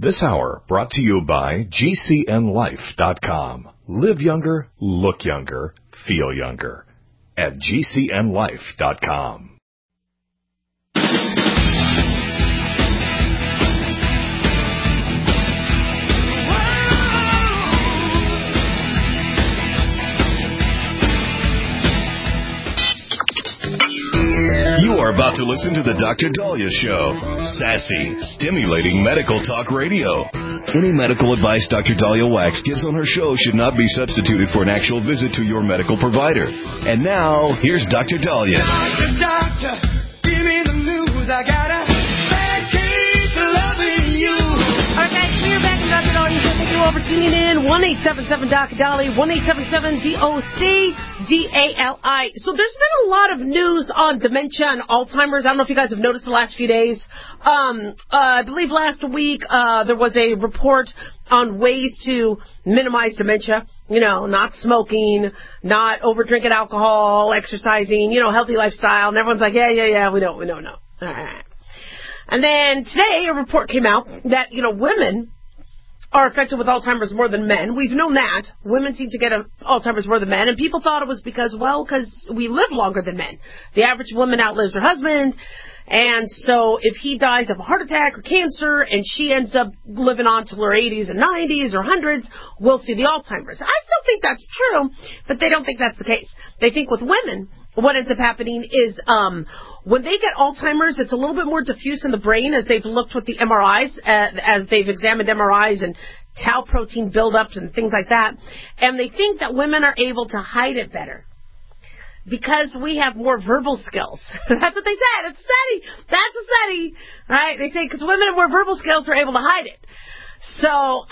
This hour brought to you by GCNLife.com. Live younger, look younger, feel younger. At GCNLife.com. You are about to listen to the Dr. Daliah Show. Sassy, stimulating medical talk radio. Any medical advice Dr. Daliah Wax gives on her show should not be substituted for an actual visit to your medical provider. And now, here's Dr. Daliah. Doctor, give me the news. I got a bad case of loving you. All right, guys, we're back in Dr. Daliah Show. Thank you all for tuning in. 1-877-Dr. Daliah, 1-877-DOC-DALI. So there's been a lot of news on dementia and Alzheimer's. I don't know if you guys have noticed the last few days. I believe last week there was a report on ways to minimize dementia. You know, not smoking, not over drinking alcohol, exercising, you know, healthy lifestyle. And everyone's like, yeah, we know. All right. And then today a report came out that, you know, women are affected with Alzheimer's more than men. We've known that. Women seem to get Alzheimer's more than men. And people thought it was because we live longer than men. The average woman outlives her husband. And so if he dies of a heart attack or cancer and she ends up living on to her 80s and 90s or 100s, we'll see the Alzheimer's. I still think that's true, but they don't think that's the case. They think with women, what ends up happening is when they get Alzheimer's, it's a little bit more diffuse in the brain as they've looked with the MRIs, as they've examined MRIs and tau protein buildups and things like that. And they think that women are able to hide it better because we have more verbal skills. That's what they said. It's a study. That's a study, right? They say because women have more verbal skills, are able to hide it. So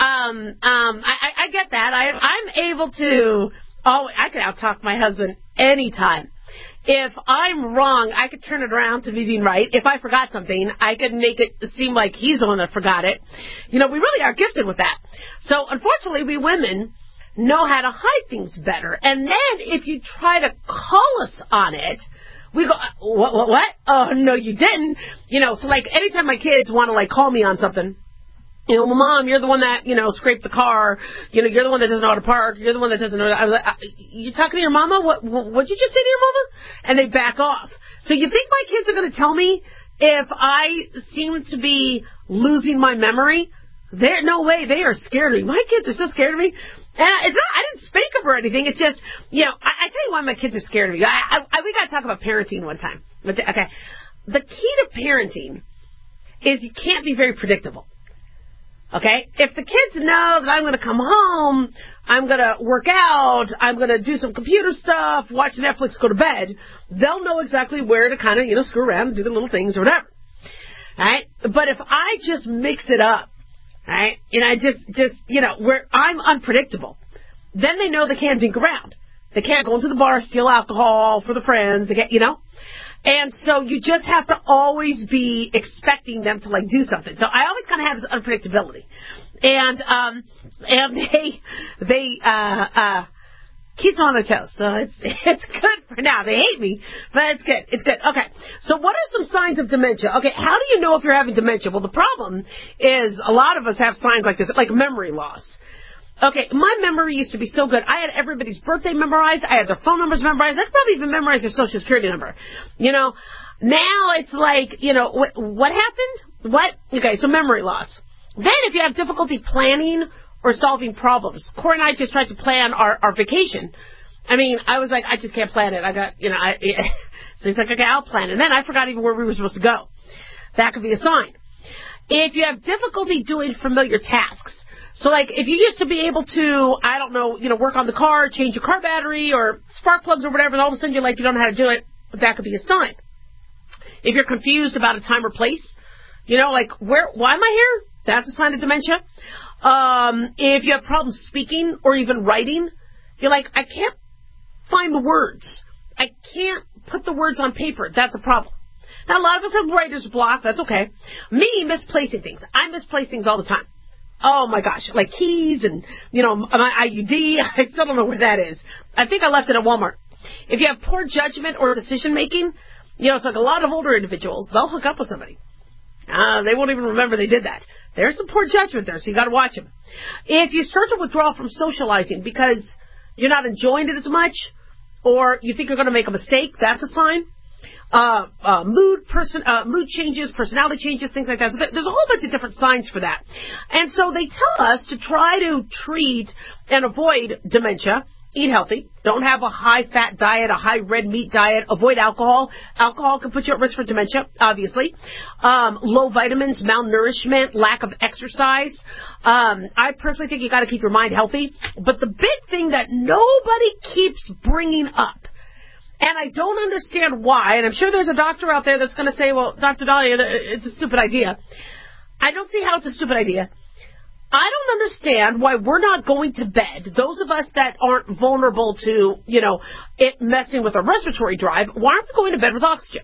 I get that. I'm able to. I can out-talk my husband anytime. If I'm wrong, I could turn it around to me being right. If I forgot something, I could make it seem like he's the one that forgot it. You know, we really are gifted with that. So, unfortunately, we women know how to hide things better. And then, if you try to call us on it, we go, what? Oh, no, you didn't. You know, so, like, anytime my kids want to, like, call me on something, you know, well, Mom, you're the one that, you know, scraped the car. You know, you're the one that doesn't know how to park. You're the one that doesn't know. I was like, you talking to your mama? What'd you just say to your mama? And they back off. So you think my kids are going to tell me if I seem to be losing my memory? No way. They are scared of me. My kids are so scared of me. And it's not, I didn't spank them or anything. It's just, you know, I tell you why my kids are scared of me. We got to talk about parenting one time. Okay. The key to parenting is you can't be very predictable. Okay? If the kids know that I'm going to come home, I'm going to work out, I'm going to do some computer stuff, watch Netflix, go to bed, they'll know exactly where to kind of, you know, screw around and do the little things or whatever. Right? But if I just mix it up, right, and I just, you know, where I'm unpredictable, then they know they can't dink around. They can't go into the bar, steal alcohol for the friends, they can't, you know? And so you just have to always be expecting them to, like, do something. So I always kind of have this unpredictability. And they keep on their toes. So it's good for now. They hate me, but it's good. It's good. Okay. So what are some signs of dementia? Okay, how do you know if you're having dementia? Well, the problem is a lot of us have signs like this, like memory loss. Okay, my memory used to be so good. I had everybody's birthday memorized. I had their phone numbers memorized. I could probably even memorize their social security number. You know, now it's like, you know, what happened? What? Okay, so memory loss. Then if you have difficulty planning or solving problems. Corey and I just tried to plan our vacation. I mean, I was like, I just can't plan it. I got, you know, so he's like, okay, I'll plan it. And then I forgot even where we were supposed to go. That could be a sign. If you have difficulty doing familiar tasks. So, like, if you used to be able to, I don't know, you know, work on the car, change your car battery or spark plugs or whatever, and all of a sudden you're like, you don't know how to do it, that could be a sign. If you're confused about a time or place, you know, like, why am I here? That's a sign of dementia. If you have problems speaking or even writing, you're like, I can't find the words. I can't put the words on paper. That's a problem. Now, a lot of us have writer's block. That's okay. Me, misplacing things. I misplace things all the time. Oh, my gosh, like keys and, you know, my IUD. I still don't know where that is. I think I left it at Walmart. If you have poor judgment or decision-making, you know, it's like a lot of older individuals, they'll hook up with somebody. They won't even remember they did that. There's some poor judgment there, so you got to watch them. If you start to withdraw from socializing because you're not enjoying it as much, or you think you're going to make a mistake, that's a sign. Mood changes, personality changes, things like that. So there's a whole bunch of different signs for that. And so they tell us to try to treat and avoid dementia. Eat healthy. Don't have a high-fat diet, a high red meat diet. Avoid alcohol. Alcohol can put you at risk for dementia, obviously. Low vitamins, malnourishment, lack of exercise. I personally think you got to keep your mind healthy. But the big thing that nobody keeps bringing up, and I don't understand why, and I'm sure there's a doctor out there that's going to say, well, Dr. Dahlia, it's a stupid idea. I don't see how it's a stupid idea. I don't understand why we're not going to bed. Those of us that aren't vulnerable to, it messing with our respiratory drive, why aren't we going to bed with oxygen?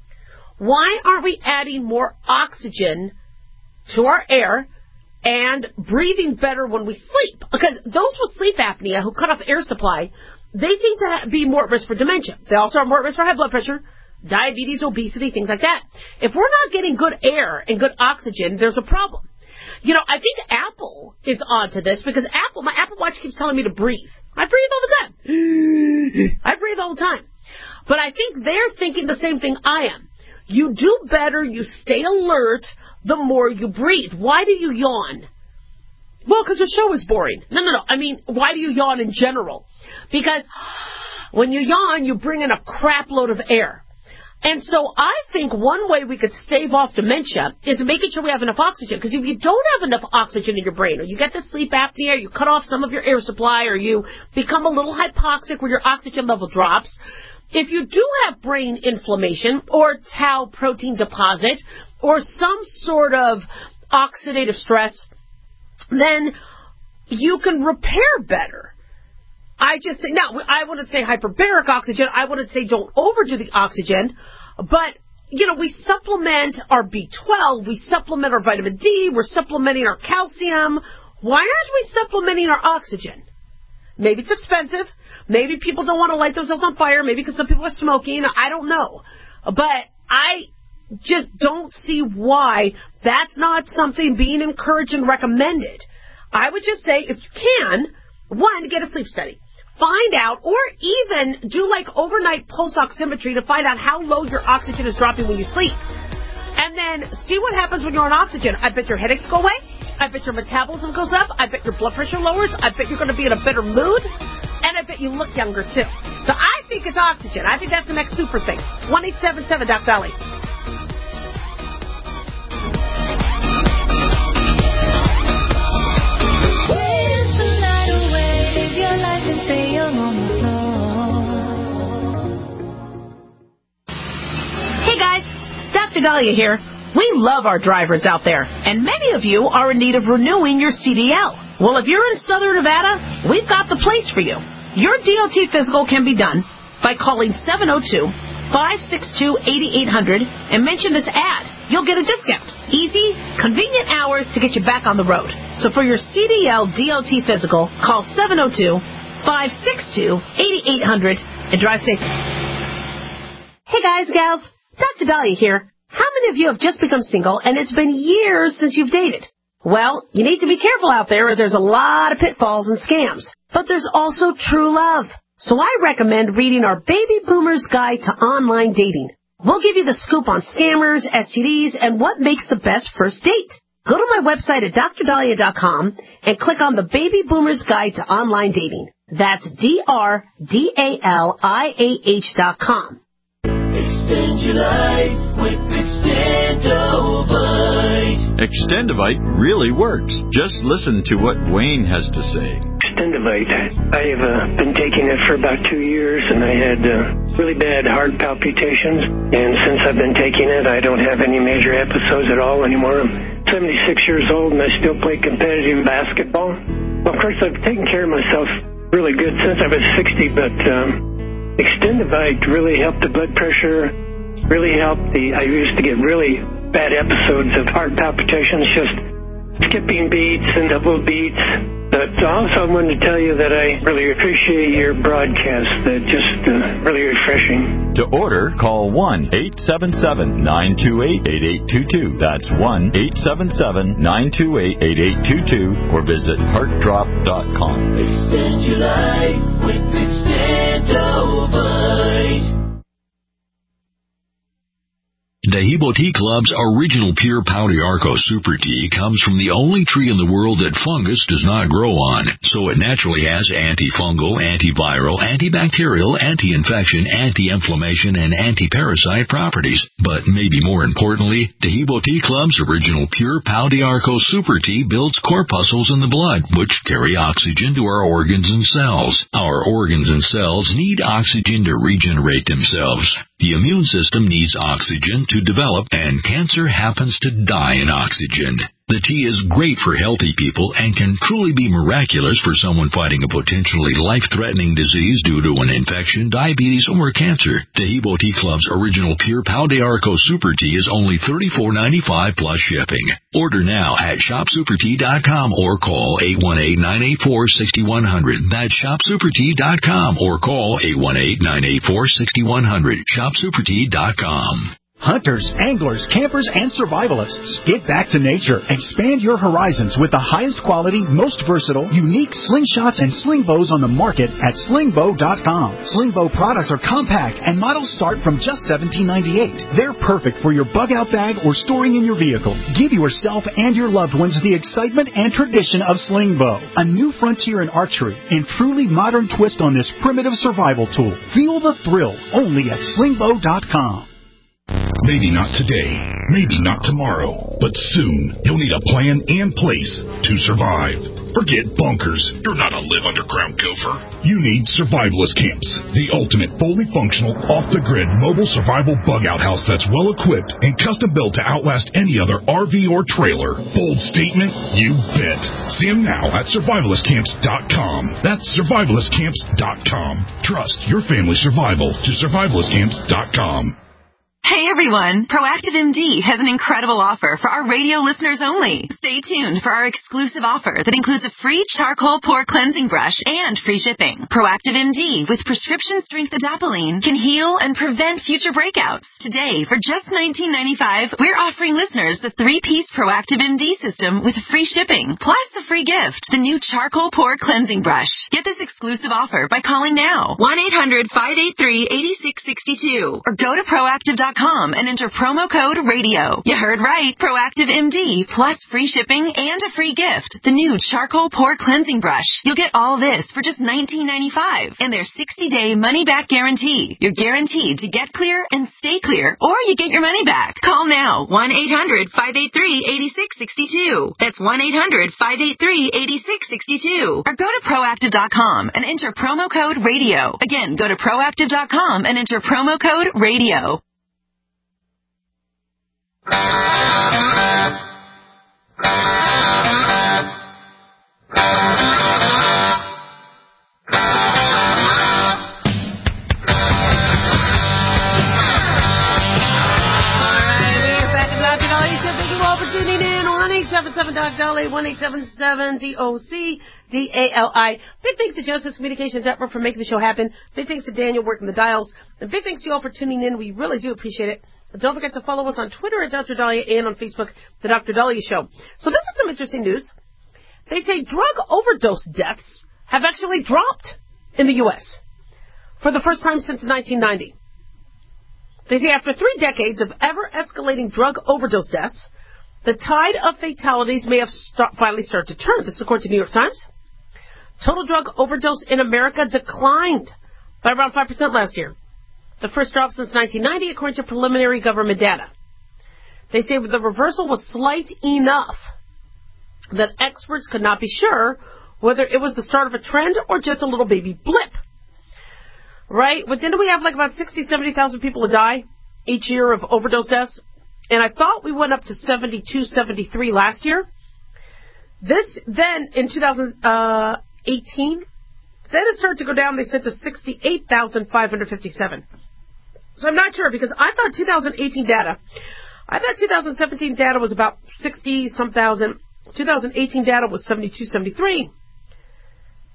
Why aren't we adding more oxygen to our air and breathing better when we sleep? Because those with sleep apnea who cut off air supply, they seem to be more at risk for dementia. They also are more at risk for high blood pressure, diabetes, obesity, things like that. If we're not getting good air and good oxygen, there's a problem. I think Apple is onto this because my Apple Watch keeps telling me to breathe. I breathe all the time. I breathe all the time. But I think they're thinking the same thing I am. You do better, you stay alert the more you breathe. Why do you yawn? Well, because the show is boring. No. I mean, why do you yawn in general? Because when you yawn, you bring in a crap load of air. And so I think one way we could stave off dementia is making sure we have enough oxygen. Because if you don't have enough oxygen in your brain, or you get the sleep apnea, or you cut off some of your air supply, or you become a little hypoxic where your oxygen level drops, if you do have brain inflammation, or tau protein deposit, or some sort of oxidative stress, then you can repair better. I just think, now, I wouldn't say hyperbaric oxygen. I wouldn't say don't overdo the oxygen. But, we supplement our B12. We supplement our vitamin D. We're supplementing our calcium. Why aren't we supplementing our oxygen? Maybe it's expensive. Maybe people don't want to light themselves on fire. Maybe because some people are smoking. I don't know. But I just don't see why that's not something being encouraged and recommended. I would just say, if you can, one, get a sleep study. Find out, or even do like overnight pulse oximetry to find out how low your oxygen is dropping when you sleep. And then see what happens when you're on oxygen. I bet your headaches go away. I bet your metabolism goes up. I bet your blood pressure lowers. I bet you're going to be in a better mood. And I bet you look younger, too. So I think it's oxygen. I think that's the next super thing. 1-877-DOC-DOLLY. Hey guys, Dr. Dahlia here. We love our drivers out there, and many of you are in need of renewing your CDL. Well, if you're in Southern Nevada, we've got the place for you. Your DOT physical can be done by calling 702-562-8800 and mention this ad. You'll get a discount. Easy, convenient hours to get you back on the road. So for your CDL DOT physical, call 702-562-8800 and drive safe. Hey guys, gals, Dr. Dahlia here. How many of you have just become single and it's been years since you've dated? Well, you need to be careful out there as there's a lot of pitfalls and scams. But there's also true love. So I recommend reading our Baby Boomer's Guide to Online Dating. We'll give you the scoop on scammers, STDs, and what makes the best first date. Go to my website at drdahlia.com and click on the Baby Boomer's Guide to Online Dating. That's DRDALIAH.com. Extend your life with Extendovite. Extendovite really works. Just listen to what Wayne has to say. Extendovite. I have been taking it for about 2 years, and I had really bad heart palpitations. And since I've been taking it, I don't have any major episodes at all anymore. I'm 76 years old, and I still play competitive basketball. Well, of course, I've taken care of myself really good since I was 60, but Extendovite really helped the blood pressure, really helped I used to get really bad episodes of heart palpitations, just skipping beats and double beats. But also I wanted to tell you that I really appreciate your broadcast. Just really refreshing. To order, call 1-877-928-8822. That's 1-877-928-8822 or visit heartdrop.com. Extend your life with Extendovite. Dehibo Tea Club's original pure Pau d'Arco Super Tea comes from the only tree in the world that fungus does not grow on, so it naturally has antifungal, antiviral, antibacterial, anti-infection, anti-inflammation, and anti-parasite properties. But maybe more importantly, Dehibo Tea Club's original pure Pau d'Arco Super Tea builds corpuscles in the blood, which carry oxygen to our organs and cells. Our organs and cells need oxygen to regenerate themselves. The immune system needs oxygen to develop, and cancer happens to die in oxygen. The tea is great for healthy people and can truly be miraculous for someone fighting a potentially life-threatening disease due to an infection, diabetes, or cancer. Dehibo Tea Club's original pure Pau d'Arco Super Tea is only $34.95 plus shipping. Order now at shopsupertea.com or call 818-984-6100. That's shopsupertea.com or call 818-984-6100. shopsupertea.com. Hunters, anglers, campers, and survivalists. Get back to nature. Expand your horizons with the highest quality, most versatile, unique slingshots and sling bows on the market at slingbow.com. Sling bow products are compact and models start from just $17.98. They're perfect for your bug-out bag or storing in your vehicle. Give yourself and your loved ones the excitement and tradition of sling bow. A new frontier in archery and truly modern twist on this primitive survival tool. Feel the thrill only at slingbow.com. Maybe not today, maybe not tomorrow, but soon you'll need a plan and place to survive. Forget bunkers. You're not a live underground gopher. You need Survivalist Camps, the ultimate fully functional, off-the-grid mobile survival bug-out house that's well-equipped and custom-built to outlast any other RV or trailer. Bold statement? You bet. See them now at survivalistcamps.com. That's survivalistcamps.com. Trust your family's survival to survivalistcamps.com. Hey everyone, Proactive MD has an incredible offer for our radio listeners only. Stay tuned for our exclusive offer that includes a free charcoal pore cleansing brush and free shipping. Proactive MD with prescription strength adapalene can heal and prevent future breakouts. Today, for just $19.95, we're offering listeners the 3-piece Proactive MD system with free shipping, plus a free gift, the new charcoal pore cleansing brush. Get this exclusive offer by calling now, 1-800-583-8662, or go to proactive.com and enter promo code RADIO. You heard right. Proactive MD plus free shipping and a free gift. The new charcoal pore cleansing brush. You'll get all this for just $19.95 and their 60-day money-back guarantee. You're guaranteed to get clear and stay clear, or you get your money back. Call now. 1-800-583-8662. That's 1-800-583-8662. Or go to proactive.com and enter promo code RADIO. Again, go to proactive.com and enter promo code RADIO. $1-877-DOC-DALI, 1-877-DOC-DALI. Big thanks to Genesis Communications Network for making the show happen. Big thanks to Daniel working the dials. And big thanks to you all for tuning in. We really do appreciate it. And don't forget to follow us on Twitter at Dr. Dahlia and on Facebook, The Dr. Dahlia Show. So this is some interesting news. They say drug overdose deaths have actually dropped in the U.S. for the first time since 1990. They say after 3 decades of ever-escalating drug overdose deaths, the tide of fatalities may have finally started to turn. This is according to New York Times. Total drug overdose in America declined by around 5% last year. The first drop since 1990, according to preliminary government data. They say the reversal was slight enough that experts could not be sure whether it was the start of a trend or just a little baby blip. Right? But didn't we have like about 60,000, 70,000 people to die each year of overdose deaths? And I thought we went up to 72, 73 last year. This, then, in 2018, then it started to go down. They said to 68,557. So I'm not sure, because I thought 2017 data was about 60-some thousand. 2018 data was 72, 73.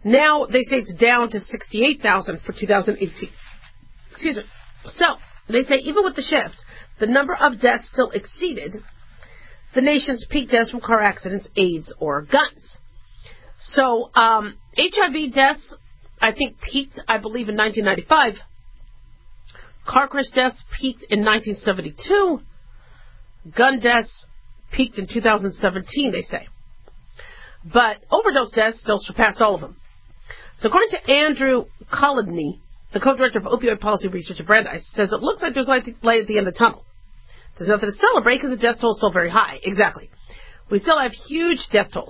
Now they say it's down to 68,000 for 2018. Excuse me. So they say even with the shift, the number of deaths still exceeded the nation's peak deaths from car accidents, AIDS, or guns. So HIV deaths, I think, peaked, I believe, in 1995. Car crash deaths peaked in 1972. Gun deaths peaked in 2017, they say. But overdose deaths still surpassed all of them. So according to Andrew Colodny, the co-director of opioid policy research at Brandeis, says it looks like there's light at the end of the tunnel. There's nothing to celebrate because the death toll is still very high. Exactly. We still have huge death tolls.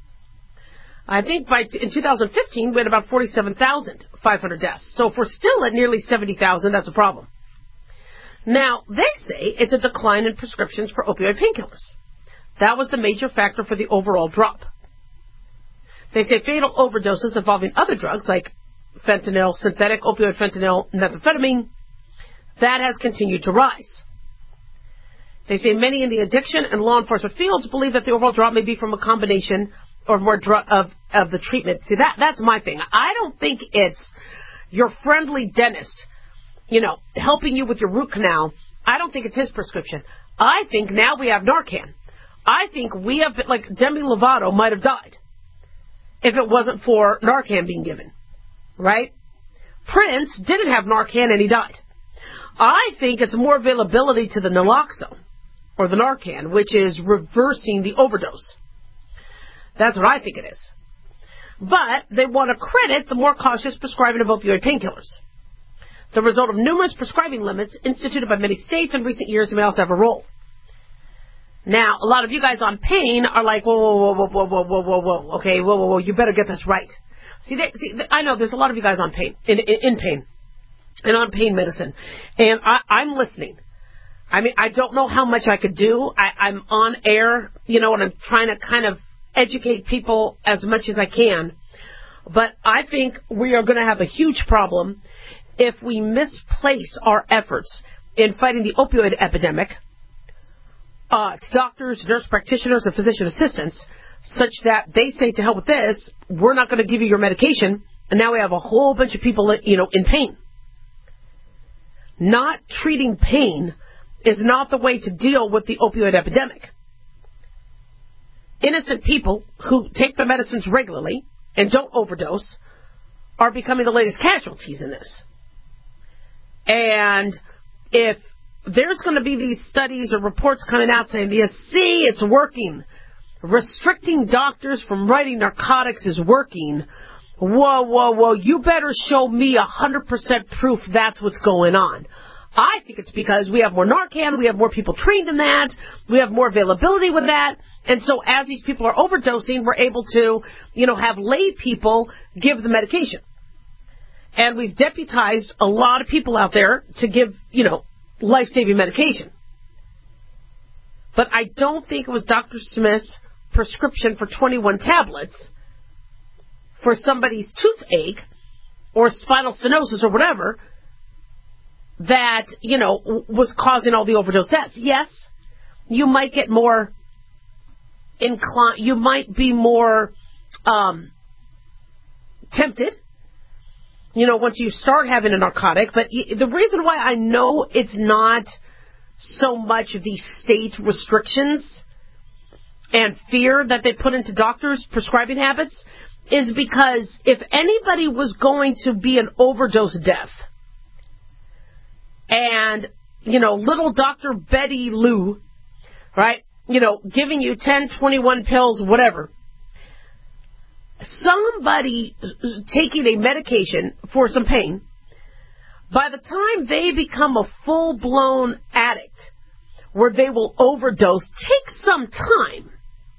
I think in 2015, we had about 47,500 deaths. So if we're still at nearly 70,000, that's a problem. Now, they say it's a decline in prescriptions for opioid painkillers. That was the major factor for the overall drop. They say fatal overdoses involving other drugs like fentanyl, synthetic opioid fentanyl, methamphetamine, that has continued to rise. They say many in the addiction and law enforcement fields believe that the overall drop may be from a combination or more of the treatment. See, that's my thing. I don't think it's your friendly dentist, helping you with your root canal. I don't think it's his prescription. I think now we have Narcan. I think we have, like, Demi Lovato might have died if it wasn't for Narcan being given, right? Prince didn't have Narcan and he died. I think it's more availability to the naloxone or the Narcan, which is reversing the overdose. That's what I think it is. But they want to credit the more cautious prescribing of opioid painkillers, the result of numerous prescribing limits instituted by many states in recent years, and may also have a role. Now, a lot of you guys on pain are like, whoa, okay, whoa, you better get this right. See, I know there's a lot of you guys on pain, in pain, and on pain medicine, and I'm listening. I mean, I don't know how much I could do. I'm on air, and I'm trying to kind of educate people as much as I can. But I think we are going to have a huge problem if we misplace our efforts in fighting the opioid epidemic to doctors, nurse practitioners, and physician assistants, such that they say, to hell with this, we're not going to give you your medication, and now we have a whole bunch of people, in pain. Not treating pain is not the way to deal with the opioid epidemic. Innocent people who take their medicines regularly and don't overdose are becoming the latest casualties in this. And if there's going to be these studies or reports coming out saying, you see, it's working, restricting doctors from writing narcotics is working, whoa, you better show me 100% proof that's what's going on. I think it's because we have more Narcan, we have more people trained in that, we have more availability with that, and so as these people are overdosing, we're able to, have lay people give the medication. And we've deputized a lot of people out there to give, life-saving medication. But I don't think it was Dr. Smith's prescription for 21 tablets for somebody's toothache or spinal stenosis or whatever that, was causing all the overdose deaths. Yes, you might get more inclined, you might be more tempted, once you start having a narcotic. But the reason why I know it's not so much the state restrictions and fear that they put into doctors' prescribing habits is because if anybody was going to be an overdose death, and, little Dr. Betty Lou, right, giving you 10, 21 pills, whatever, somebody taking a medication for some pain, by the time they become a full-blown addict where they will overdose, takes some time.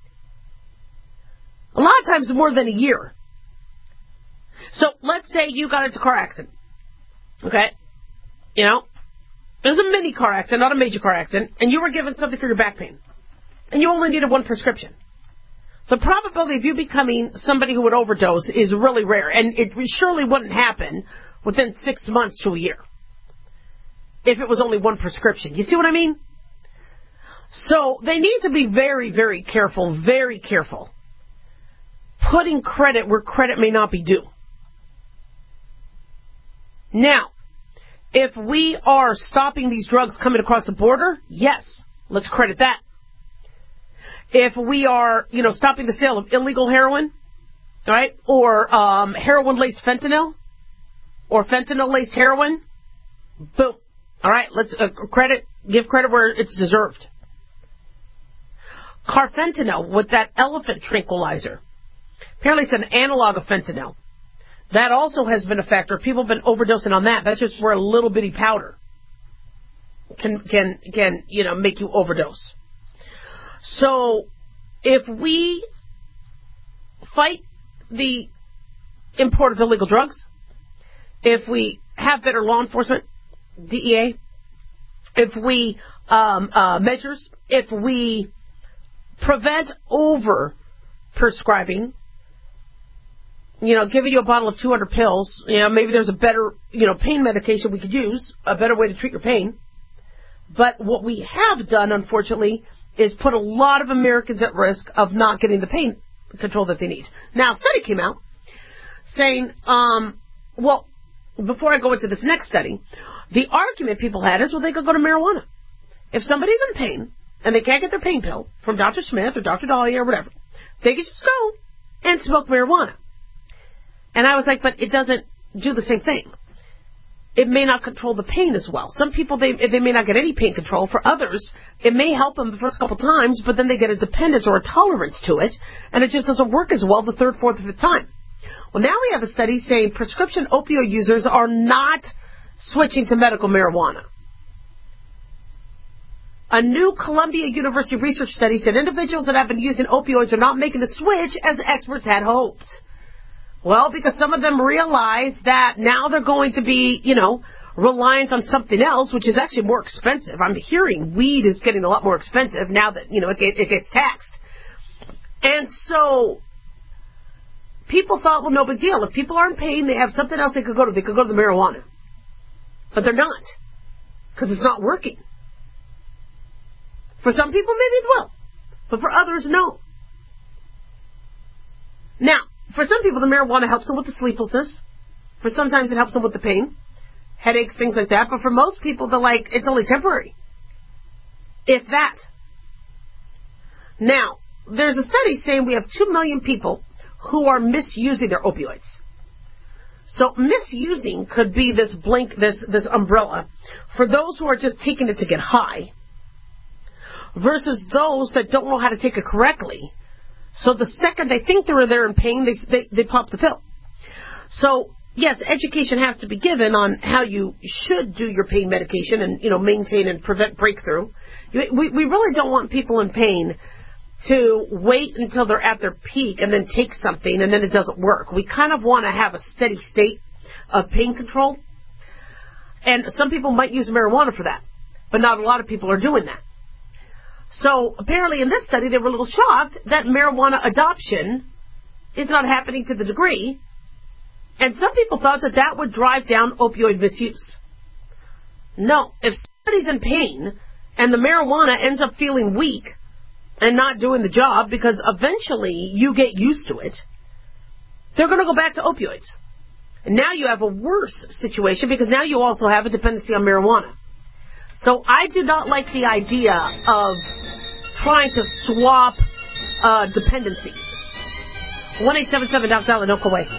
A lot of times more than a year. So let's say you got into a car accident, okay? It was a mini car accident, not a major car accident, and you were given something for your back pain, and you only needed one prescription. The probability of you becoming somebody who would overdose is really rare, and it surely wouldn't happen within 6 months to a year if it was only one prescription. You see what I mean? So they need to be very, very careful, putting credit where credit may not be due. Now, if we are stopping these drugs coming across the border, yes, let's credit that. If we are, stopping the sale of illegal heroin, right, or heroin-laced fentanyl, or fentanyl-laced heroin, boom. All right, let's give credit where it's deserved. Carfentanil with that elephant tranquilizer. Apparently it's an analog of fentanyl. That also has been a factor. People have been overdosing on that. That's just where a little bitty powder can make you overdose. So if we fight the import of illegal drugs, if we have better law enforcement, DEA, if we measures, if we prevent over prescribing, giving you a bottle of 200 pills, maybe there's a better, pain medication we could use, a better way to treat your pain. But what we have done, unfortunately, is put a lot of Americans at risk of not getting the pain control that they need. Now, a study came out saying, before I go into this next study, the argument people had is, they could go to marijuana. If somebody's in pain and they can't get their pain pill from Dr. Smith or Dr. Dahlia or whatever, they could just go and smoke marijuana. And I was like, but it doesn't do the same thing. It may not control the pain as well. Some people, they may not get any pain control. For others, it may help them the first couple times, but then they get a dependence or a tolerance to it, and it just doesn't work as well the third, fourth, or fifth time. Well, now we have a study saying prescription opioid users are not switching to medical marijuana. A new Columbia University research study said individuals that have been using opioids are not making the switch as experts had hoped. Well, because some of them realize that now they're going to be, reliant on something else, which is actually more expensive. I'm hearing weed is getting a lot more expensive now that, it gets taxed. And so people thought, no big deal. If people are in pain, they have something else they could go to. They could go to the marijuana. But they're not, because it's not working. For some people, maybe it will. But for others, no. Now, for some people, the marijuana helps them with the sleeplessness. For sometimes it helps them with the pain, headaches, things like that. But for most people, they're like, it's only temporary. If that. Now, there's a study saying we have 2 million people who are misusing their opioids. So misusing could be this umbrella for those who are just taking it to get high versus those that don't know how to take it correctly. So the second they think they're in pain, they pop the pill. So, yes, education has to be given on how you should do your pain medication and, maintain and prevent breakthrough. We really don't want people in pain to wait until they're at their peak and then take something and then it doesn't work. We kind of want to have a steady state of pain control. And some people might use marijuana for that, but not a lot of people are doing that. So apparently in this study, they were a little shocked that marijuana adoption is not happening to the degree. And some people thought that would drive down opioid misuse. No, if somebody's in pain and the marijuana ends up feeling weak and not doing the job because eventually you get used to it, they're going to go back to opioids. And now you have a worse situation because now you also have a dependency on marijuana. So I do not like the idea of trying to swap dependencies. 1-877 Dr. Dollar, don't go away.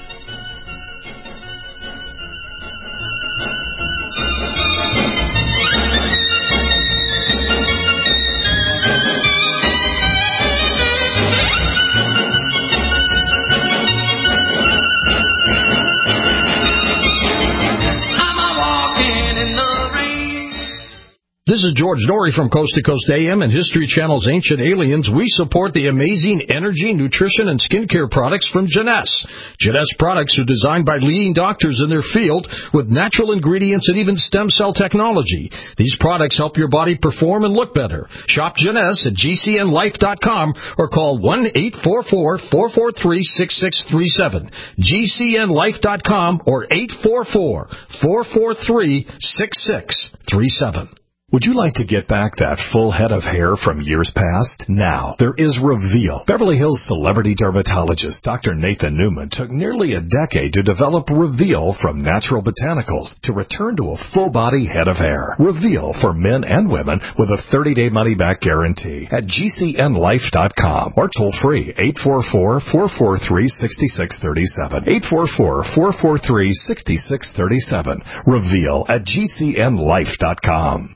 This is George Norrie from Coast to Coast AM and History Channel's Ancient Aliens. We support the amazing energy, nutrition, and skincare products from Jeunesse. Jeunesse products are designed by leading doctors in their field with natural ingredients and even stem cell technology. These products help your body perform and look better. Shop Jeunesse at GCNlife.com or call 1-844-443-6637. GCNlife.com or 844-443-6637. Would you like to get back that full head of hair from years past? Now, there is Reveal. Beverly Hills celebrity dermatologist Dr. Nathan Newman took nearly a decade to develop Reveal from natural botanicals to return to a full-body head of hair. Reveal for men and women with a 30-day money-back guarantee at GCNlife.com or toll-free 844-443-6637. 844-443-6637. Reveal at GCNlife.com.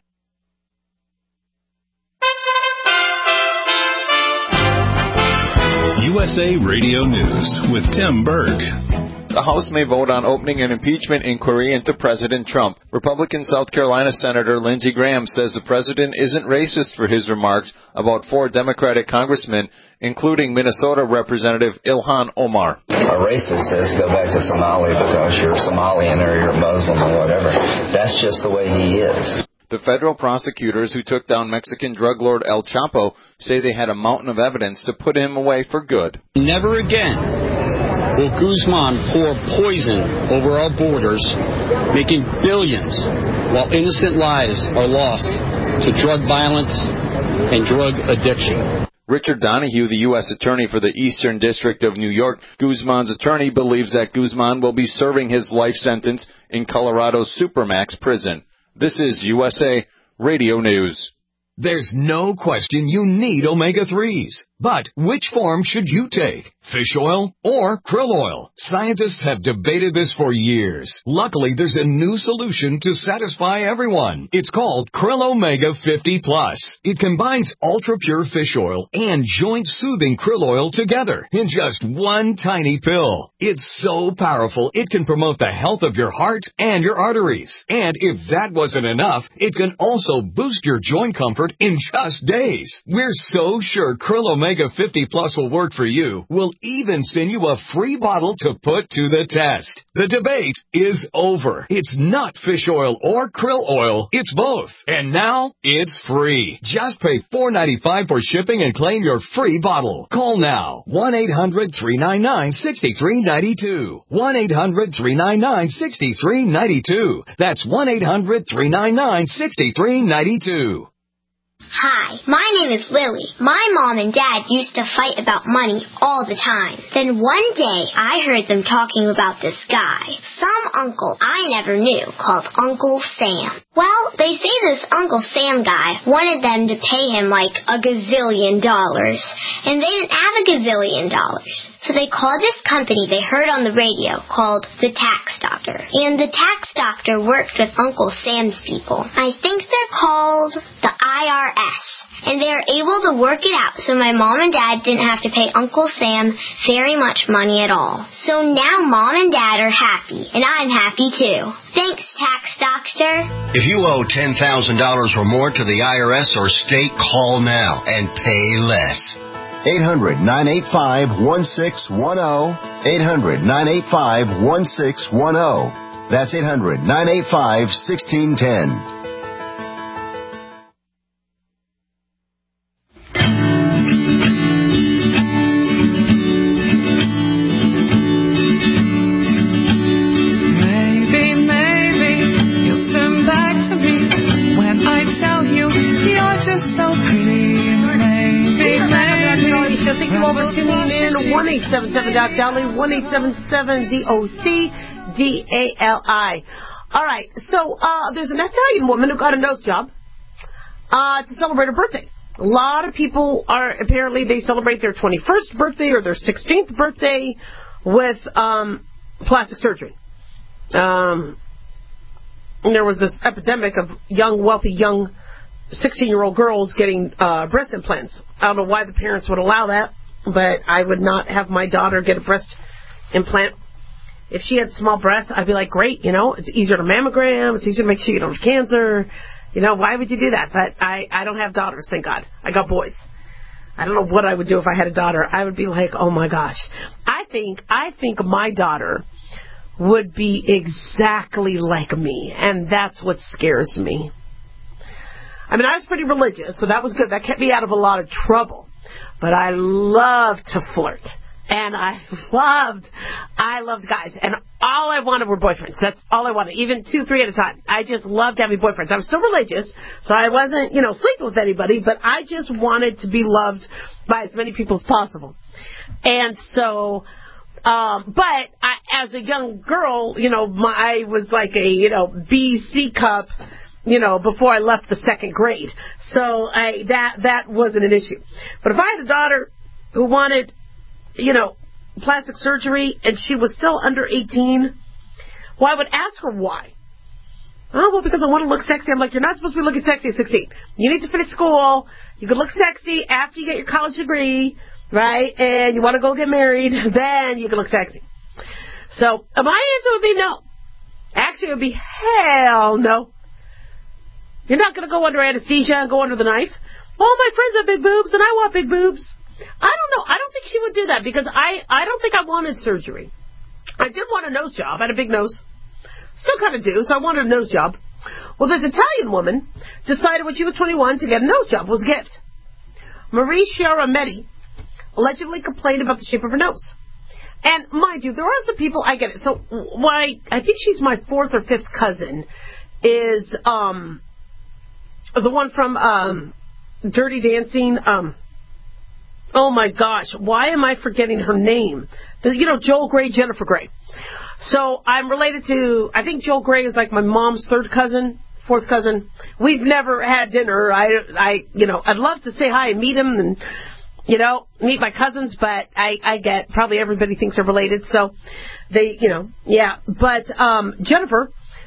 USA Radio News with Tim Berg. The House may vote on opening an impeachment inquiry into President Trump. Republican South Carolina Senator Lindsey Graham says the president isn't racist for his remarks about 4 Democratic congressmen, including Minnesota Representative Ilhan Omar. A racist says go back to Somalia because you're Somalian or you're Muslim or whatever. That's just the way he is. The federal prosecutors who took down Mexican drug lord El Chapo say they had a mountain of evidence to put him away for good. Never again will Guzman pour poison over our borders, making billions while innocent lives are lost to drug violence and drug addiction. Richard Donahue, the U.S. Attorney for the Eastern District of New York, Guzman's attorney, believes that Guzman will be serving his life sentence in Colorado's Supermax prison. This is USA Radio News. There's no question you need omega-3s. But which form should you take? Fish oil or krill oil? Scientists have debated this for years. Luckily, there's a new solution to satisfy everyone. It's called Krill Omega 50 Plus. It combines ultra-pure fish oil and joint-soothing krill oil together in just one tiny pill. It's so powerful, it can promote the health of your heart and your arteries. And if that wasn't enough, it can also boost your joint comfort in just days. We're so sure Krill Omega 50 Plus will work for you. We'll even send you a free bottle to put to the test. The debate is over. It's not fish oil or krill oil. It's both. And now it's free. Just pay $4.95 for shipping and claim your free bottle. Call now. 1-800-399-6392. 1-800-399-6392. That's 1-800-399-6392. Hi, my name is Lily. My mom and dad used to fight about money all the time. Then one day, I heard them talking about this guy, some uncle I never knew, called Uncle Sam. Well, they say this Uncle Sam guy wanted them to pay him like $1 gazillion, and they didn't have $1 gazillion. So they called this company they heard on the radio called the Tax Doctor. And the Tax Doctor worked with Uncle Sam's people. I think they're called the IRS. And they are able to work it out so my mom and dad didn't have to pay Uncle Sam very much money at all. So now mom and dad are happy, and I'm happy too. Thanks, Tax Doctor. If you owe $10,000 or more to the IRS or state, call now and pay less. 800-985-1610. 800-985-1610. That's 800-985-1610. $1-877-DOC-DALI, 1-877-DOC-DALI. All right, so there's an Italian woman who got a nose job to celebrate her birthday. A lot of people apparently they celebrate their 21st birthday or their 16th birthday with plastic surgery. And there was this epidemic of wealthy young 16-year-old girls getting breast implants. I don't know why the parents would allow that, but I would not have my daughter get a breast implant. If she had small breasts, I'd be like, great, it's easier to mammogram, it's easier to make sure you don't have cancer. Why would you do that? But I don't have daughters, thank God. I got boys. I don't know what I would do if I had a daughter. I would be like, oh my gosh. I think my daughter would be exactly like me, and that's what scares me. I mean, I was pretty religious, so that was good. That kept me out of a lot of trouble. But I love to flirt. And I I loved guys, and all I wanted were boyfriends. That's all I wanted, even 2, 3 at a time. I just loved having boyfriends. I was still religious, so I wasn't, sleeping with anybody, but I just wanted to be loved by as many people as possible. And so, as a young girl, I was like a B, C cup, before I left the 2nd grade. So that wasn't an issue. But if I had a daughter who wanted, plastic surgery and she was still under 18, well, I would ask her why. Oh, well, because I want to look sexy. I'm like, you're not supposed to be looking sexy at 16. You need to finish school. You can look sexy after you get your college degree, right? And you want to go get married, then you can look sexy. So my answer would be no. Actually, it would be hell no. You're not going to go under anesthesia and go under the knife. All my friends have big boobs, and I want big boobs. I don't know. I don't think she would do that because I don't think I wanted surgery. I did want a nose job. I had a big nose. Still kind of do, so I wanted a nose job. Well, this Italian woman decided when she was 21 to get a nose job. It was a gift. Marie Chiarametti allegedly complained about the shape of her nose. And mind you, there are some people, I get it. So I think she's my 4th or 5th cousin is the one from Dirty Dancing. Oh my gosh, why am I forgetting her name? Joel Grey, Jennifer Grey. So I'm related to, I think Joel Grey is like my mom's 3rd cousin, 4th cousin. We've never had dinner. I'd love to say hi and meet him and, meet my cousins, but I get probably everybody thinks they're related. So they, yeah. But Jennifer,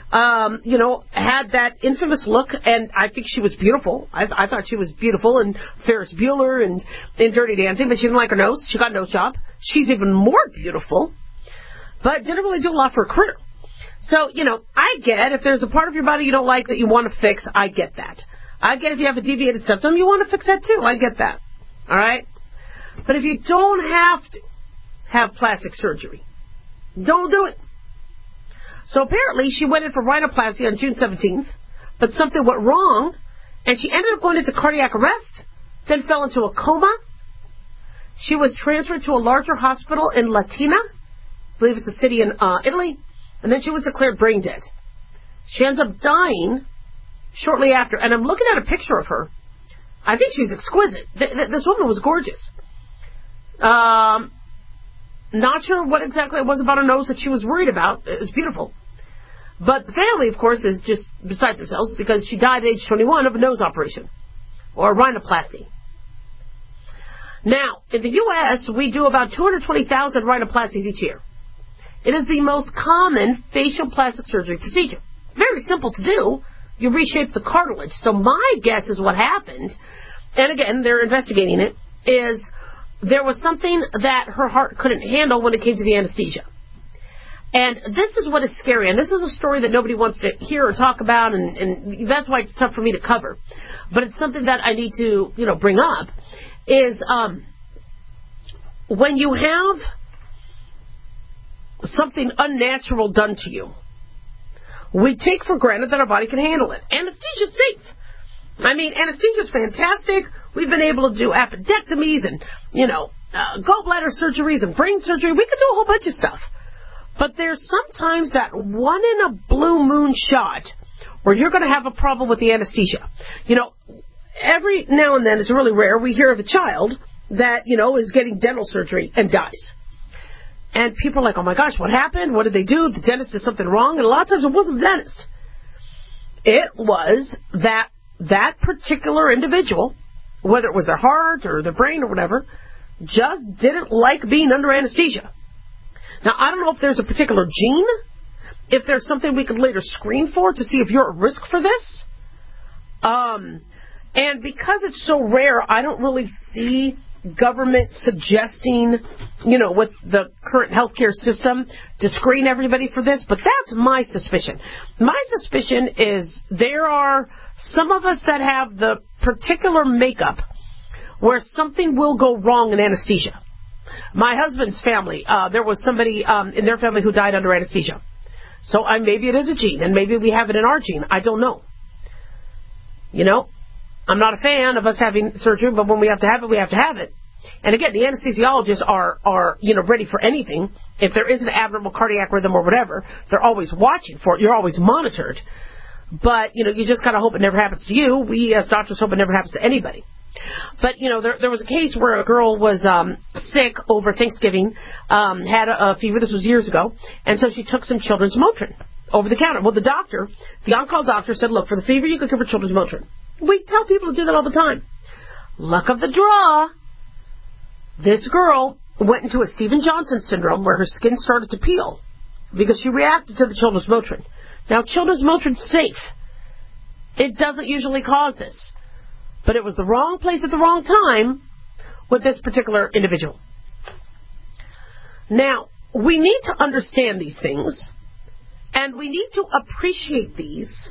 had that infamous look, and I think she was beautiful. I thought she was beautiful, and Ferris Bueller and in Dirty Dancing, but she didn't like her nose. She got a nose job. She's even more beautiful, but didn't really do a lot for her career. So, I get if there's a part of your body you don't like that you want to fix, I get that. I get if you have a deviated septum, you want to fix that too. I get that. All right? But if you don't have to have plastic surgery, don't do it. So apparently she went in for rhinoplasty on June 17th, but something went wrong, and she ended up going into cardiac arrest, then fell into a coma. She was transferred to a larger hospital in Latina, I believe it's a city in Italy, and then she was declared brain dead. She ends up dying shortly after, and I'm looking at a picture of her. I think she's exquisite. This woman was gorgeous. Not sure what exactly it was about her nose that she was worried about. It was beautiful. But the family, of course, is just beside themselves because she died at age 21 of a nose operation or a rhinoplasty. Now, in the U.S., we do about 220,000 rhinoplasties each year. It is the most common facial plastic surgery procedure. Very simple to do. You reshape the cartilage. So my guess is what happened, and again, they're investigating it, is there was something that her heart couldn't handle when it came to the anesthesia. And this is what is scary, and this is a story that nobody wants to hear or talk about, and that's why it's tough for me to cover. But it's something that I need to, bring up, is when you have something unnatural done to you, we take for granted that our body can handle it. Anesthesia's safe. I mean, anesthesia's fantastic. We've been able to do appendectomies and, gallbladder surgeries and brain surgery. We could do a whole bunch of stuff. But there's sometimes that one in a blue moon shot where you're going to have a problem with the anesthesia. Every now and then, it's really rare, we hear of a child that, is getting dental surgery and dies. And people are like, oh my gosh, what happened? What did they do? The dentist did something wrong. And a lot of times it wasn't the dentist. It was that particular individual, whether it was their heart or their brain or whatever, just didn't like being under anesthesia. Now, I don't know if there's a particular gene, if there's something we could later screen for to see if you're at risk for this. And because it's so rare, I don't really see government suggesting, with the current healthcare system to screen everybody for this, but that's my suspicion. My suspicion is there are some of us that have the particular makeup where something will go wrong in anesthesia. My husband's family, there was somebody in their family who died under anesthesia. So maybe it is a gene, and maybe we have it in our gene. I don't know. I'm not a fan of us having surgery, but when we have to have it, we have to have it. And again, the anesthesiologists are ready for anything. If there is an abnormal cardiac rhythm or whatever, they're always watching for it. You're always monitored. But, you just kind of hope it never happens to you. We as doctors hope it never happens to anybody. But, there was a case where a girl was sick over Thanksgiving, had a fever. This was years ago. And so she took some children's Motrin over the counter. Well, the on-call doctor said, look, for the fever, you can give her children's Motrin. We tell people to do that all the time. Luck of the draw. This girl went into a Steven Johnson syndrome where her skin started to peel because she reacted to the children's Motrin. Now, children's Motrin's safe. It doesn't usually cause this. But it was the wrong place at the wrong time with this particular individual. Now, we need to understand these things, and we need to appreciate these,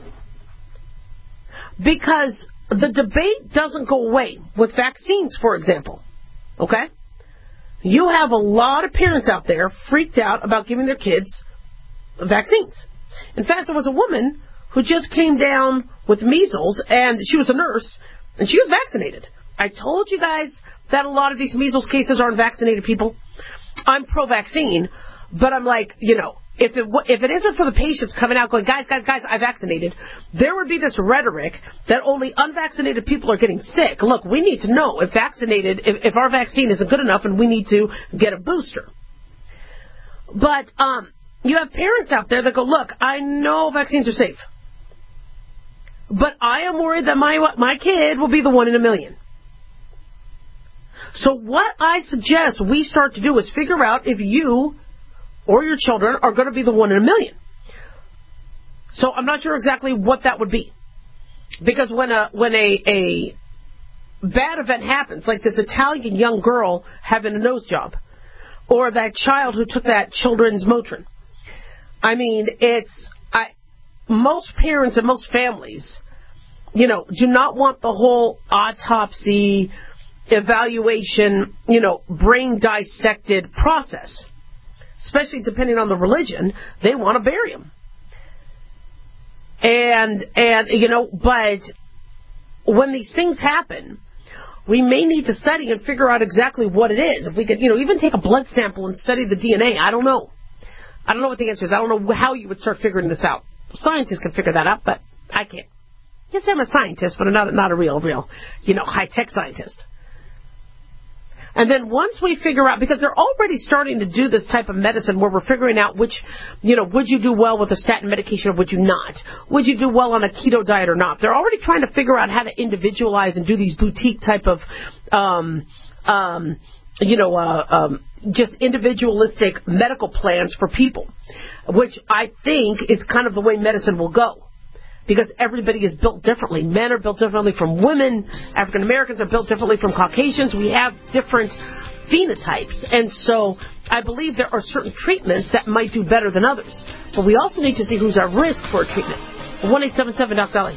because the debate doesn't go away with vaccines, for example. Okay? You have a lot of parents out there freaked out about giving their kids vaccines. In fact, there was a woman who just came down with measles, and she was a nurse, and she was vaccinated. I told you guys that a lot of these measles cases are unvaccinated people. I'm pro-vaccine, but I'm like, if it isn't for the patients coming out going, guys, I vaccinated, there would be this rhetoric that only unvaccinated people are getting sick. Look, we need to know if our vaccine isn't good enough and we need to get a booster. But you have parents out there that go, look, I know vaccines are safe, but I am worried that my kid will be the 1 in a million. So what I suggest we start to do is figure out if you or your children are going to be the 1 in a million. So I'm not sure exactly what that would be. Because when a bad event happens, like this Italian young girl having a nose job, or that child who took that children's Motrin, I mean, most parents and most families, do not want the whole autopsy, evaluation, brain dissected process. Especially depending on the religion, they want to bury him. But when these things happen, we may need to study and figure out exactly what it is. If we could, even take a blood sample and study the DNA, I don't know. I don't know what the answer is. I don't know how you would start figuring this out. Scientists can figure that out, but I can't. Yes, I'm a scientist, but I'm not a real, high-tech scientist. And then once we figure out, because they're already starting to do this type of medicine where we're figuring out which, would you do well with a statin medication or would you not? Would you do well on a keto diet or not? They're already trying to figure out how to individualize and do these boutique type of, just individualistic medical plans for people, which I think is kind of the way medicine will go. Because everybody is built differently. Men are built differently from women. African Americans are built differently from Caucasians. We have different phenotypes. And so I believe there are certain treatments that might do better than others. But we also need to see who's at risk for a treatment. 1-877-DOC-DOLLY.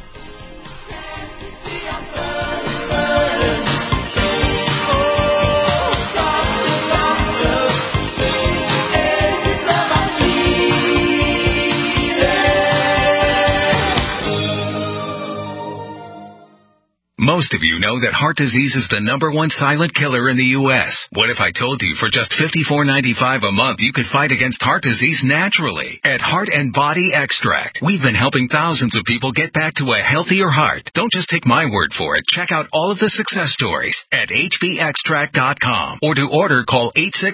Most of you know that heart disease is the #1 silent killer in the U.S. What if I told you for just $54.95 a month you could fight against heart disease naturally at Heart and Body Extract? We've been helping thousands of people get back to a healthier heart. Don't just take my word for it. Check out all of the success stories at hbextract.com, or to order, call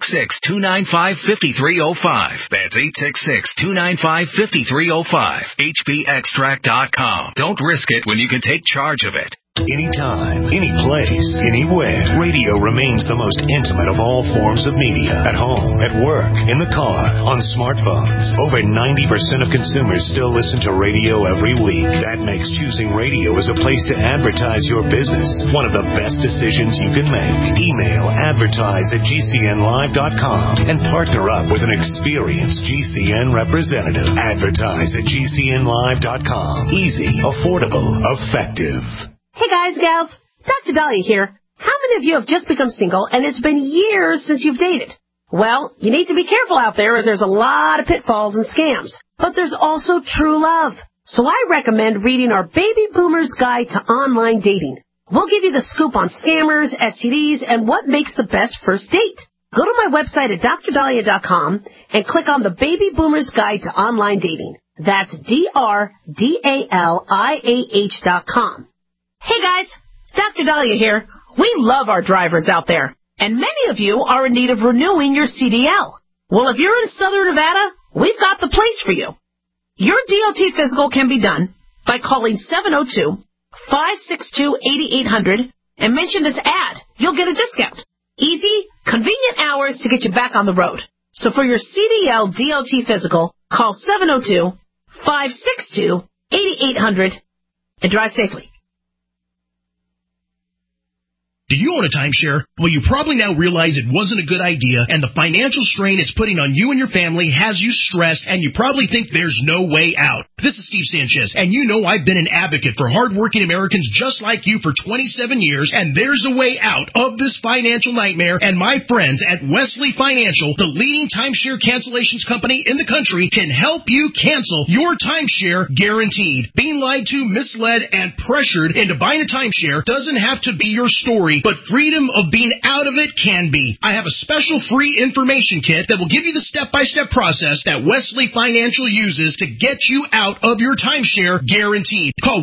866-295-5305. That's 866-295-5305. hbextract.com. Don't risk it when you can take charge of it. Anytime, any place, anywhere, radio remains the most intimate of all forms of media. At home, at work, in the car, on smartphones. Over 90% of consumers still listen to radio every week. That makes choosing radio as a place to advertise your business one of the best decisions you can make. Email advertise@gcnlive.com and partner up with an experienced GCN representative. Advertise@gcnlive.com. Easy, affordable, effective. Hey guys, gals, Dr. Dahlia here. How many of you have just become single and it's been years since you've dated? Well, you need to be careful out there as there's a lot of pitfalls and scams. But there's also true love. So I recommend reading our Baby Boomer's Guide to Online Dating. We'll give you the scoop on scammers, STDs, and what makes the best first date. Go to my website at drdahlia.com and click on the Baby Boomer's Guide to Online Dating. That's DRDALIAH.com. Hey guys, Dr. Dahlia here. We love our drivers out there, and many of you are in need of renewing your CDL. Well, if you're in Southern Nevada, we've got the place for you. Your DOT physical can be done by calling 702-562-8800 and mention this ad. You'll get a discount. Easy, convenient hours to get you back on the road. So for your CDL DOT physical, call 702-562-8800 and drive safely. Do you own a timeshare? Well, you probably now realize it wasn't a good idea, and the financial strain it's putting on you and your family has you stressed, and you probably think there's no way out. This is Steve Sanchez, and you know I've been an advocate for hardworking Americans just like you for 27 years, and there's a way out of this financial nightmare, and my friends at Wesley Financial, the leading timeshare cancellations company in the country, can help you cancel your timeshare guaranteed. Being lied to, misled, and pressured into buying a timeshare doesn't have to be your story, but freedom of being out of it can be. I have a special free information kit that will give you the step-by-step process that Wesley Financial uses to get you out of your timeshare guaranteed. Call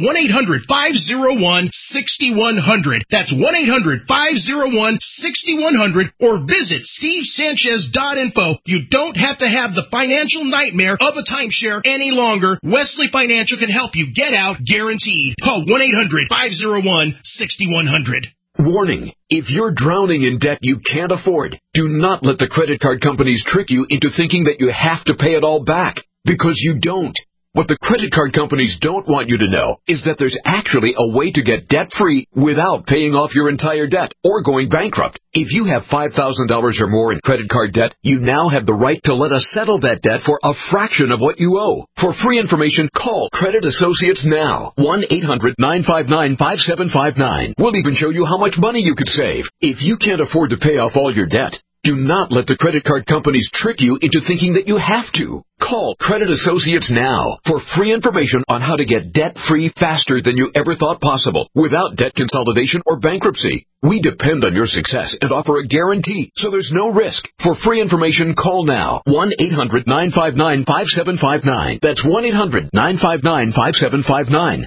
1-800-501-6100. That's 1-800-501-6100 or visit stevesanchez.info. You don't have to have the financial nightmare of a timeshare any longer. Wesley Financial can help you get out guaranteed. Call 1-800-501-6100. Warning, if you're drowning in debt you can't afford, do not let the credit card companies trick you into thinking that you have to pay it all back, because you don't. What the credit card companies don't want you to know is that there's actually a way to get debt-free without paying off your entire debt or going bankrupt. If you have $5,000 or more in credit card debt, you now have the right to let us settle that debt for a fraction of what you owe. For free information, call Credit Associates now. 1-800-959-5759. We'll even show you how much money you could save. If you can't afford to pay off all your debt, do not let the credit card companies trick you into thinking that you have to. Call Credit Associates now for free information on how to get debt-free faster than you ever thought possible without debt consolidation or bankruptcy. We depend on your success and offer a guarantee, so there's no risk. For free information, call now. 1-800-959-5759. That's 1-800-959-5759.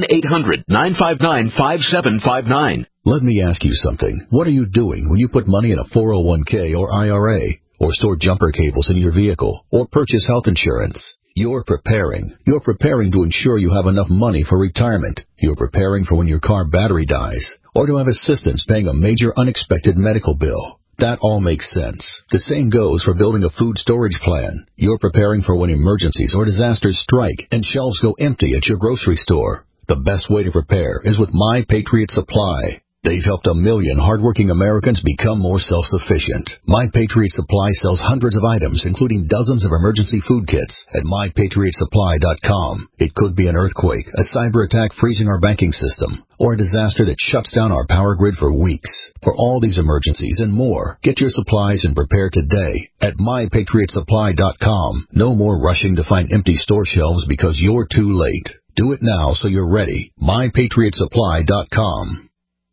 1-800-959-5759. Let me ask you something. What are you doing when you put money in a 401k or IRA, or store jumper cables in your vehicle, or purchase health insurance? You're preparing. You're preparing to ensure you have enough money for retirement. You're preparing for when your car battery dies, or to have assistance paying a major unexpected medical bill. That all makes sense. The same goes for building a food storage plan. You're preparing for when emergencies or disasters strike and shelves go empty at your grocery store. The best way to prepare is with My Patriot Supply. They've helped 1 million hardworking Americans become more self-sufficient. My Patriot Supply sells hundreds of items, including dozens of emergency food kits at MyPatriotSupply.com. It could be an earthquake, a cyber attack freezing our banking system, or a disaster that shuts down our power grid for weeks. For all these emergencies and more, get your supplies and prepare today at MyPatriotSupply.com. No more rushing to find empty store shelves because you're too late. Do it now so you're ready. MyPatriotSupply.com.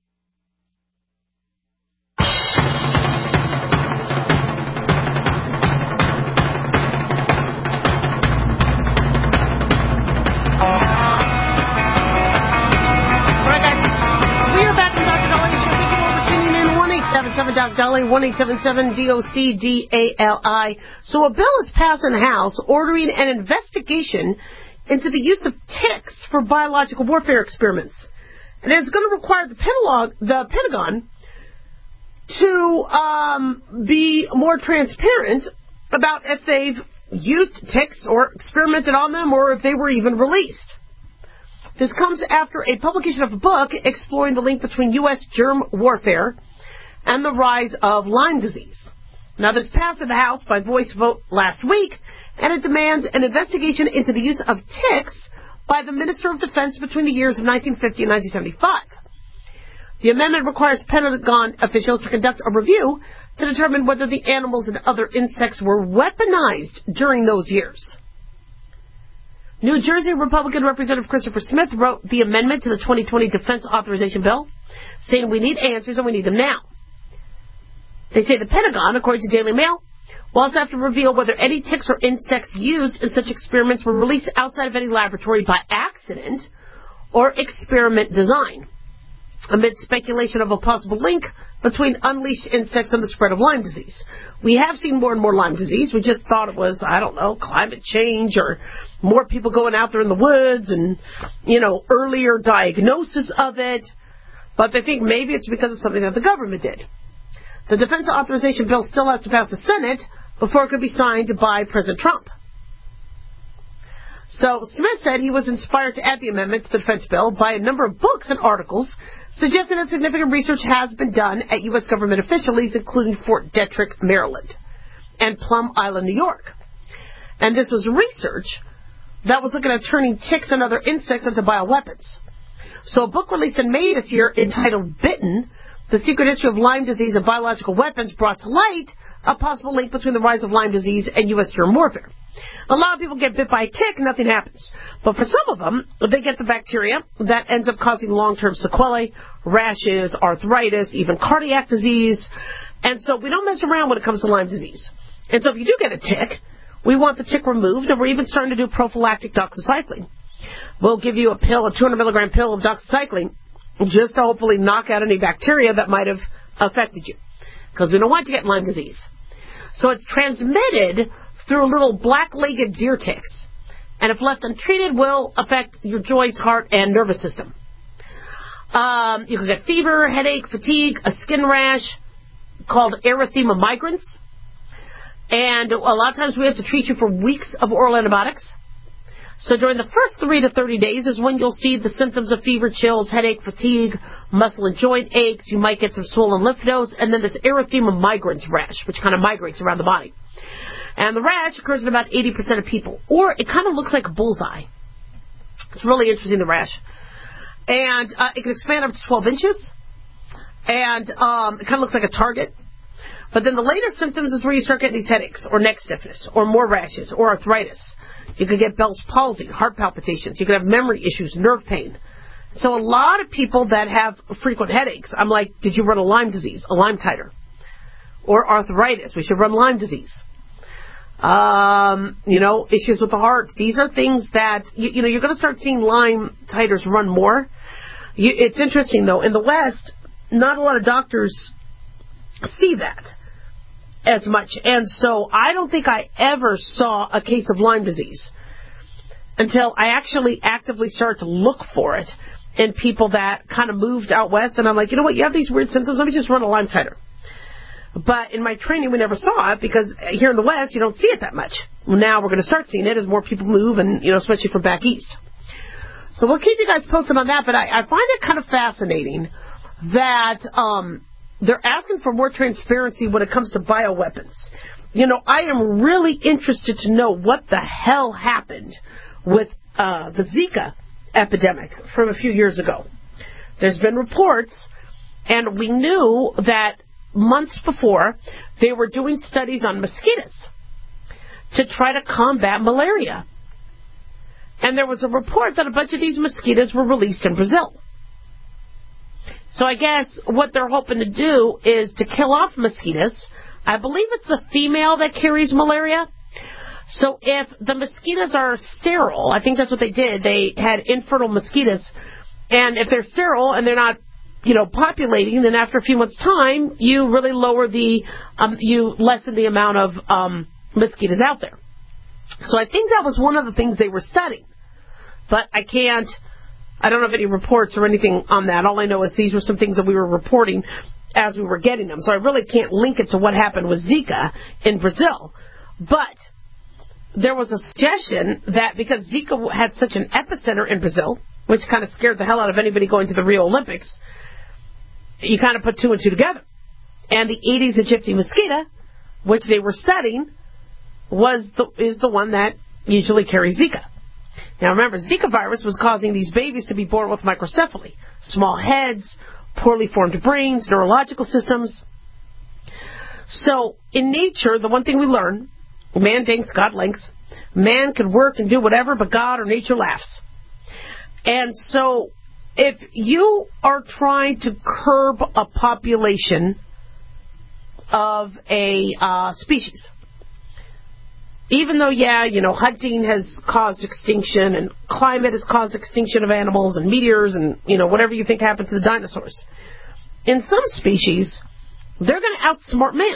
Dolly 1-877-DOC-DALI. So a bill is passed in the House ordering an investigation into the use of ticks for biological warfare experiments. And it's going to require the Pentagon to be more transparent about if they've used ticks or experimented on them or if they were even released. This comes after a publication of a book exploring the link between U.S. germ warfare and the rise of Lyme disease. Now, this passed in the House by voice vote last week, and it demands an investigation into the use of ticks by the Minister of Defense between the years of 1950 and 1975. The amendment requires Pentagon officials to conduct a review to determine whether the animals and other insects were weaponized during those years. New Jersey Republican Representative Christopher Smith wrote the amendment to the 2020 Defense Authorization Bill. saying we need answers and we need them now. They say the Pentagon, according to Daily Mail, will also have to reveal whether any ticks or insects used in such experiments were released outside of any laboratory by accident or experiment design, amid speculation of a possible link between unleashed insects and the spread of Lyme disease. We have seen more and more Lyme disease. We just thought it was, I don't know, climate change or more people going out there in the woods and, earlier diagnosis of it. But they think maybe it's because of something that the government did. The defense authorization bill still has to pass the Senate before it could be signed by President Trump. So Smith said he was inspired to add the amendment to the defense bill by a number of books and articles suggesting that significant research has been done at U.S. government facilities, including Fort Detrick, Maryland, and Plum Island, New York. And this was research that was looking at turning ticks and other insects into bioweapons. So a book released in May this year entitled Bitten, The Secret History of Lyme Disease and Biological Weapons, brought to light a possible link between the rise of Lyme disease and U.S. germ warfare. A lot of people get bit by a tick, nothing happens. But for some of them, they get the bacteria that ends up causing long-term sequelae, rashes, arthritis, even cardiac disease. And so we don't mess around when it comes to Lyme disease. And so if you do get a tick, we want the tick removed, and we're even starting to do prophylactic doxycycline. We'll give you a 200 milligram pill of doxycycline just to hopefully knock out any bacteria that might have affected you, because we don't want you to get Lyme disease. So it's transmitted through little black-legged deer ticks, and if left untreated, will affect your joints, heart, and nervous system. You can get fever, headache, fatigue, a skin rash called erythema migrans, and a lot of times we have to treat you for weeks of oral antibiotics. So during the first 3 to 30 days is when you'll see the symptoms of fever, chills, headache, fatigue, muscle and joint aches. You might get some swollen lymph nodes, and then this erythema migrans rash, which kind of migrates around the body. And the rash occurs in about 80% of people, or it kind of looks like a bullseye. It's really interesting, the rash. And it can expand up to 12 inches, and it kind of looks like a target. But then the later symptoms is where you start getting these headaches, or neck stiffness, or more rashes, or arthritis. You could get Bell's palsy, heart palpitations. You could have memory issues, nerve pain. So a lot of people that have frequent headaches, I'm like, did you run a Lyme disease, a Lyme titer? Or arthritis, we should run Lyme disease. Issues with the heart. These are things that, you're going to start seeing Lyme titers run more. It's interesting, though. In the West, not a lot of doctors see that as much. And so I don't think I ever saw a case of Lyme disease until I actually actively started to look for it in people that kind of moved out west. And I'm like, you know what, you have these weird symptoms, let me just run a Lyme titer. But in my training, we never saw it because here in the West, you don't see it that much. Now we're going to start seeing it as more people move, and especially from back east. So we'll keep you guys posted on that. But I find it kind of fascinating that they're asking for more transparency when it comes to bioweapons. I am really interested to know what the hell happened with the Zika epidemic from a few years ago. There's been reports, and we knew that months before, they were doing studies on mosquitoes to try to combat malaria. And there was a report that a bunch of these mosquitoes were released in Brazil. So I guess what they're hoping to do is to kill off mosquitoes. I believe it's the female that carries malaria. So if the mosquitoes are sterile, I think that's what they did. They had infertile mosquitoes. And if they're sterile and they're not populating, then after a few months' time, you really lower you lessen the amount of mosquitoes out there. So I think that was one of the things they were studying. But I don't have any reports or anything on that. All I know is these were some things that we were reporting as we were getting them. So I really can't link it to what happened with Zika in Brazil. But there was a suggestion that because Zika had such an epicenter in Brazil, which kind of scared the hell out of anybody going to the Rio Olympics, you kind of put two and two together. And the Aedes aegypti mosquito, which they were studying, is the one that usually carries Zika. Now remember, Zika virus was causing these babies to be born with microcephaly, small heads, poorly formed brains, neurological systems. So in nature, the one thing we learn, man thinks, God links. Man can work and do whatever, but God or nature laughs. And so if you are trying to curb a population of a species, even though, hunting has caused extinction and climate has caused extinction of animals and meteors and, whatever you think happened to the dinosaurs, in some species, they're going to outsmart man.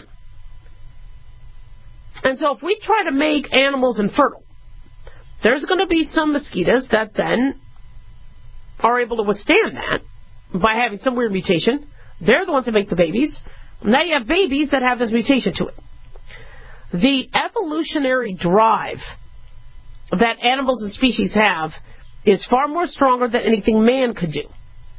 And so if we try to make animals infertile, there's going to be some mosquitoes that then are able to withstand that by having some weird mutation. They're the ones that make the babies. Now you have babies that have this mutation to it. The evolutionary drive that animals and species have is far more stronger than anything man could do.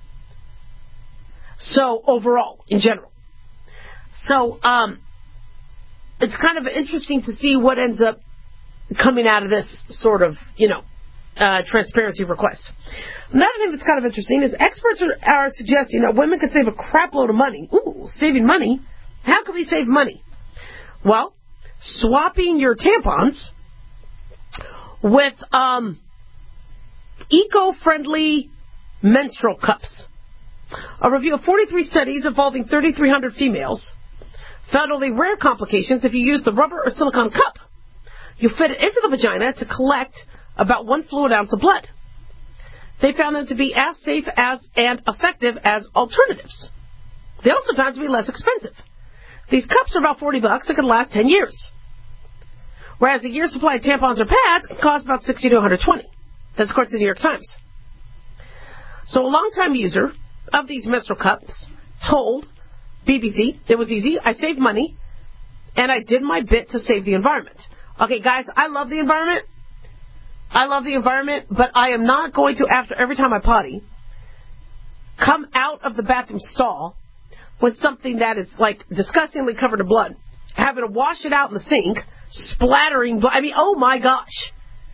So, overall, in general. So, it's kind of interesting to see what ends up coming out of this sort of, transparency request. Another thing that's kind of interesting is experts are suggesting that women could save a crap load of money. Ooh, saving money? How can we save money? Well, swapping your tampons with eco-friendly menstrual cups. A review of 43 studies involving 3,300 females found only rare complications if you use the rubber or silicone cup. You fit it into the vagina to collect about 1 fluid ounce of blood. They found them to be as safe and effective as alternatives. They also found to be less expensive. These cups are about $40 and can last 10 years. Whereas a year's supply of tampons or pads can cost about $60 to $120. That's according to the New York Times. So a longtime user of these menstrual cups told BBC it was easy, I saved money, and I did my bit to save the environment. Okay, guys, I love the environment. But I am not going to, after every time I potty, come out of the bathroom stall with something that is, disgustingly covered in blood, having to wash it out in the sink, splattering blood. I mean, oh my gosh.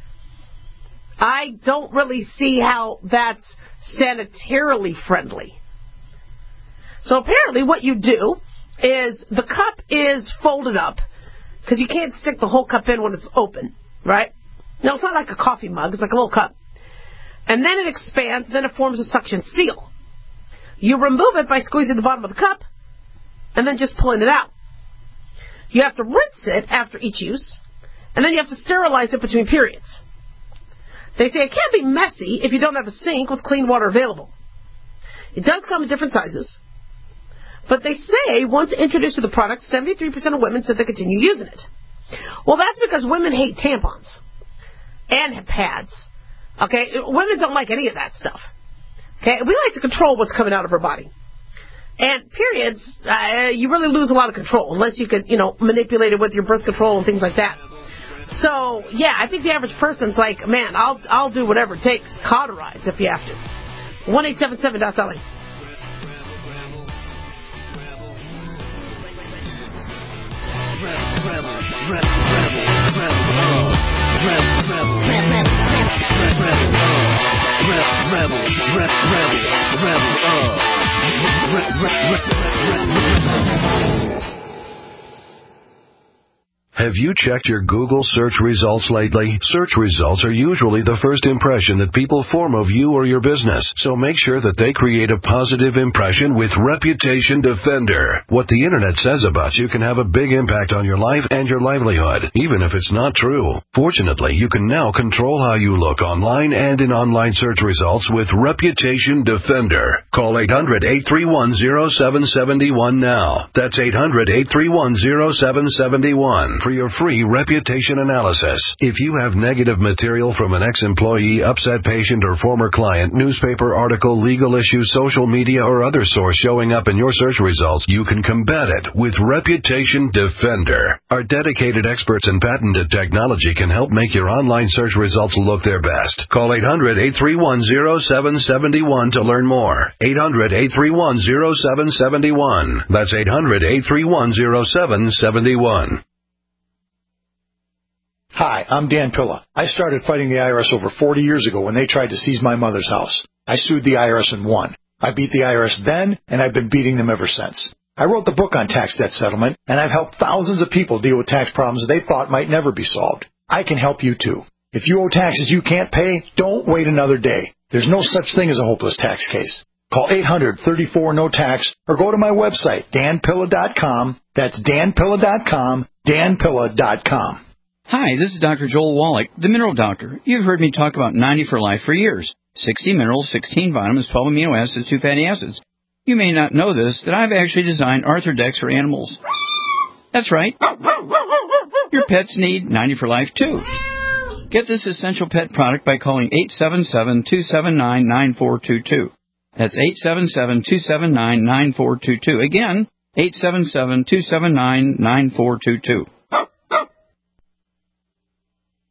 I don't really see how that's sanitarily friendly. So apparently what you do is the cup is folded up, because you can't stick the whole cup in when it's open, right? No, it's not like a coffee mug. It's like a little cup. And then it expands, then it forms a suction seal. You remove it by squeezing the bottom of the cup and then just pulling it out. You have to rinse it after each use, and then you have to sterilize it between periods. They say it can't be messy if you don't have a sink with clean water available. It does come in different sizes. But they say once introduced to the product, 73% of women said they continue using it. Well, that's because women hate tampons and pads. Okay? Women don't like any of that stuff. Okay? We like to control what's coming out of our body. And periods, you really lose a lot of control unless you could, manipulate it with your birth control and things like that. So, yeah, I think the average person's like, man, I'll do whatever it takes. Cauterize if you have to. 1-877-DOC-LA. Have you checked your Google search results lately? Search results are usually the first impression that people form of you or your business, so make sure that they create a positive impression with Reputation Defender. What the internet says about you can have a big impact on your life and your livelihood, even if it's not true. Fortunately, you can now control how you look online and in online search results with Reputation Defender. Call 800-831-0771 now. That's 800-831-0771. For your free reputation analysis. If you have negative material from an ex-employee, upset patient, or former client, newspaper article, legal issue, social media, or other source showing up in your search results, you can combat it with Reputation Defender. Our dedicated experts in patented technology can help make your online search results look their best. Call 800-831-0771 to learn more. 800-831-0771. That's 800-831-0771. Hi, I'm Dan Pilla. I started fighting the IRS over 40 years ago when they tried to seize my mother's house. I sued the IRS and won. I beat the IRS then, and I've been beating them ever since. I wrote the book on tax debt settlement, and I've helped thousands of people deal with tax problems they thought might never be solved. I can help you too. If you owe taxes you can't pay, don't wait another day. There's no such thing as a hopeless tax case. Call 800-34-NO-TAX or go to my website, danpilla.com. That's danpilla.com, danpilla.com. Hi, this is Dr. Joel Wallach, the Mineral Doctor. You've heard me talk about 90 for Life for years. 60 minerals, 16 vitamins, 12 amino acids, 2 fatty acids. You may not know this, that I've actually designed Arthrodex for animals. That's right. Your pets need 90 for Life, too. Get this essential pet product by calling 877-279-9422. That's 877-279-9422. Again, 877-279-9422.